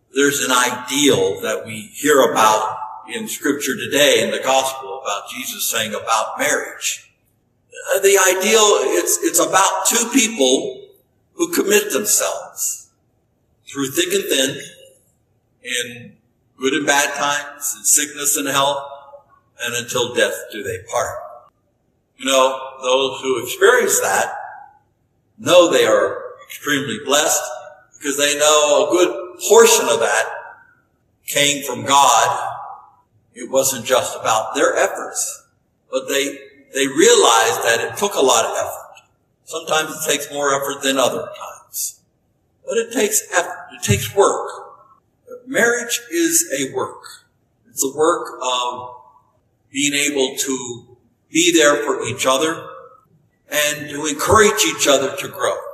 there's an ideal that we hear about in Scripture today in the gospel about Jesus saying about marriage. The ideal, it's about two people who commit themselves through thick and thin, in good and bad times, in sickness and health, and until death do they part. You know, those who experience that know they are extremely blessed because they know a good portion of that came from God. It wasn't just about their efforts, but they realized that it took a lot of effort. Sometimes it takes more effort than other times. But it takes effort. It takes work. Marriage is a work. It's a work of being able to be there for each other and to encourage each other to grow.